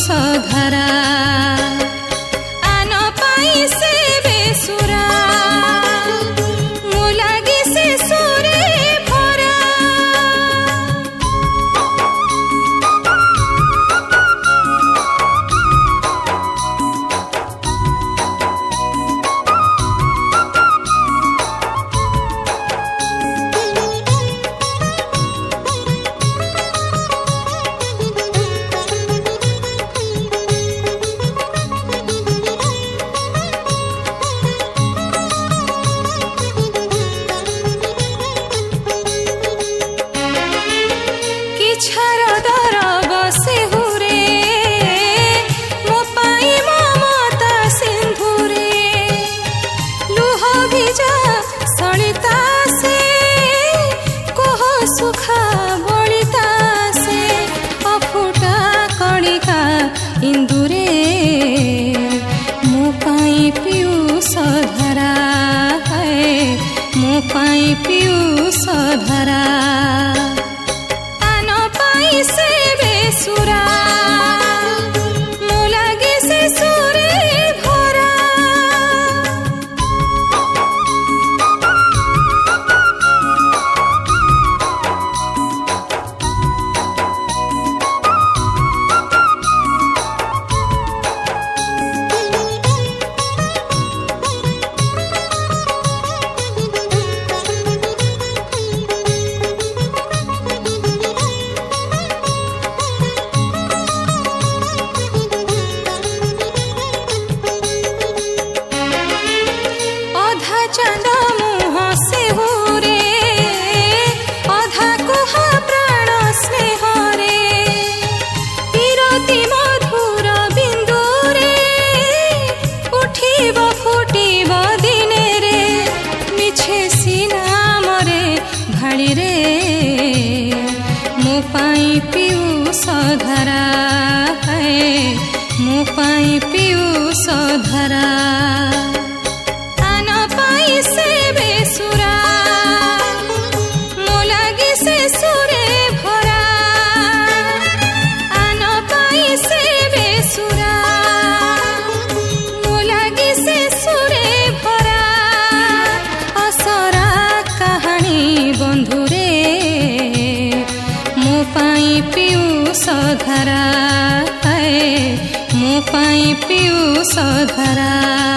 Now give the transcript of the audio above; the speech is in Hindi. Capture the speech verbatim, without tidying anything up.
धरा आन पाई से बेसुरा मु लागी से सुरे भरा इंदुरे मो पाई पीयूष धरा है मो पाई पीयूष धरा आन पाई से बेसुरा मो लागी से सुरे भरा मो पाई पीयूष धरा है मो पाई पीयूष धरा आन पाई से बेसुरा मो लागी से सुरे भरा आन पाई से बेसुरा मो लागी से सुरे भरा असरा कहानी बंधुरे मो पाई पीयूष धरा है मो पाई पीयूष धरा।